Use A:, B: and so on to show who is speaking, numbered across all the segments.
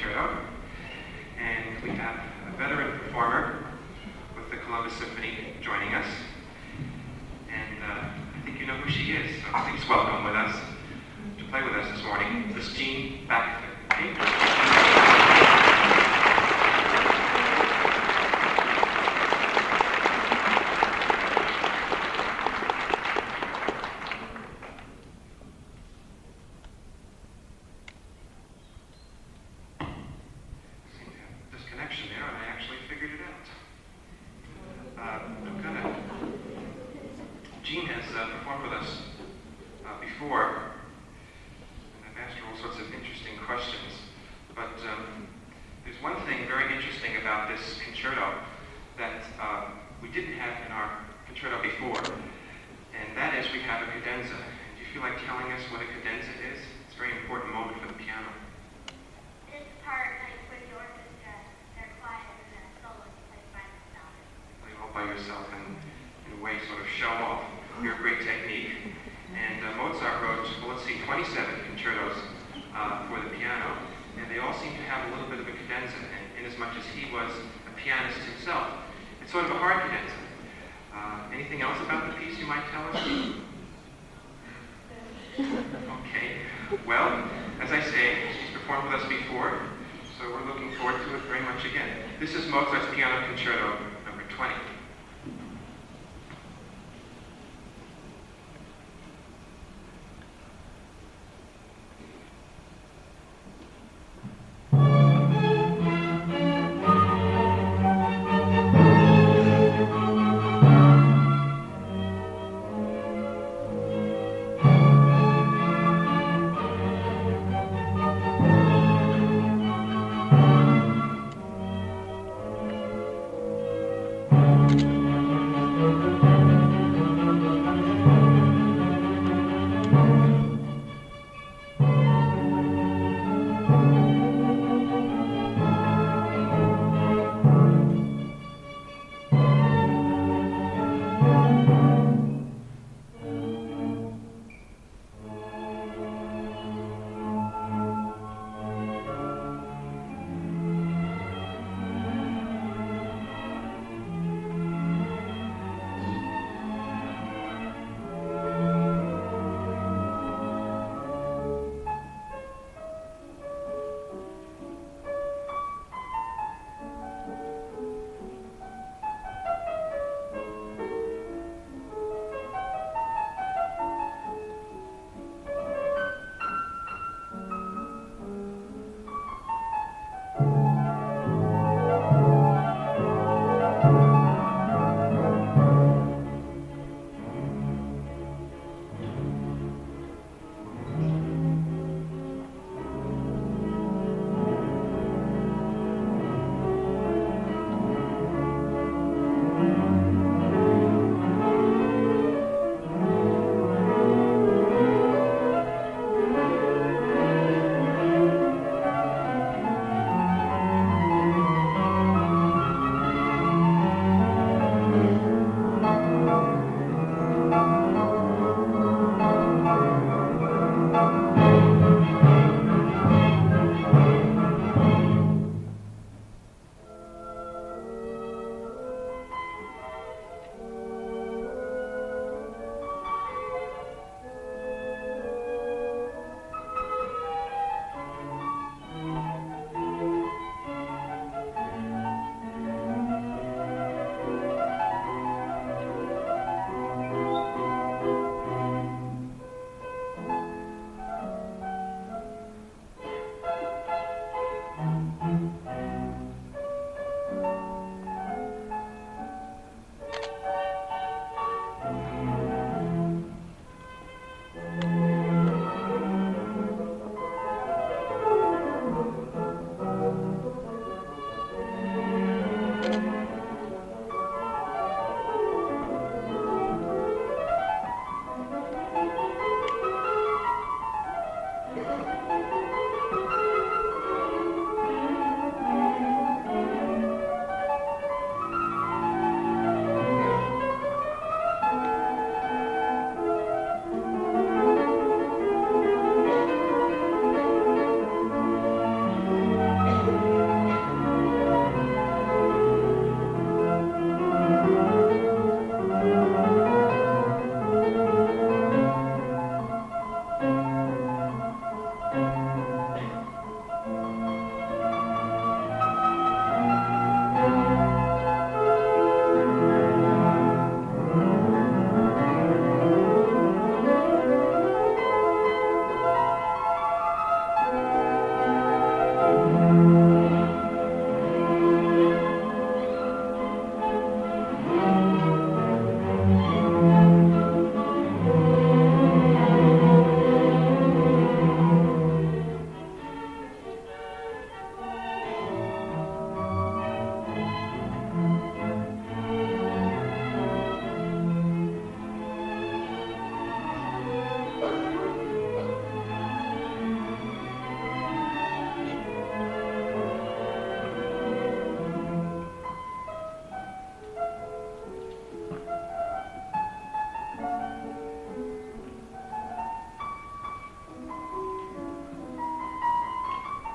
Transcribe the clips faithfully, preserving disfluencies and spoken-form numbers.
A: Concerto. And we have a veteran performer with the Columbus Symphony joining us. And uh, I think you know who she is, so please welcome with us, to play with us this morning, Miss Jean Backlund. Jean has uh, performed with us uh, before, and I've asked her all sorts of interesting questions. But um, there's one thing very interesting about this concerto that uh, we didn't have in our concerto before, and that is we have a cadenza. Do you feel like telling us what a cadenza is? It's a very important moment for the piano.
B: It's part like with the orchestra, they're quiet and the solo is played by themselves.
A: Play all by yourself and in a way sort of show off your great technique. And uh, Mozart wrote, well, let's see, twenty-seven concertos uh, for the piano, and they all seem to have a little bit of a cadenza, and in as much as he was a pianist himself, it's sort of a hard cadenza. Uh, anything else about the piece you might tell us? Okay, well, as I say, she's performed with us before, so we're looking forward to it very much again. This is Mozart's Piano Concerto number twenty.
B: Thank you.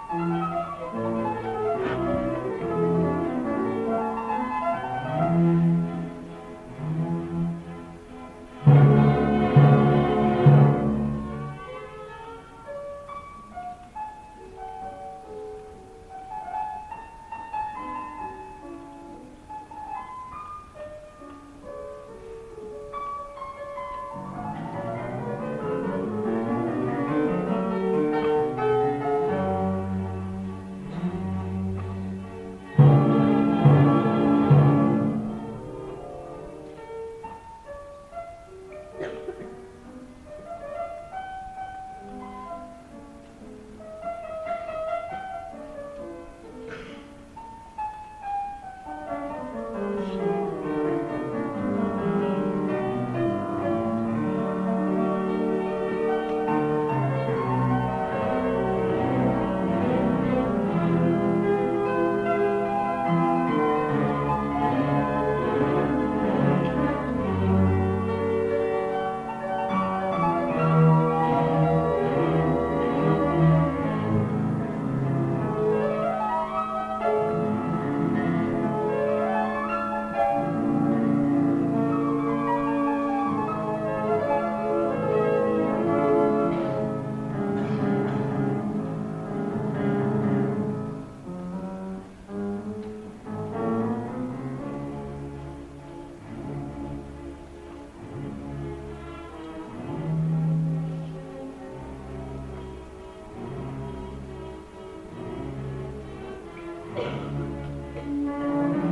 C: Thank you.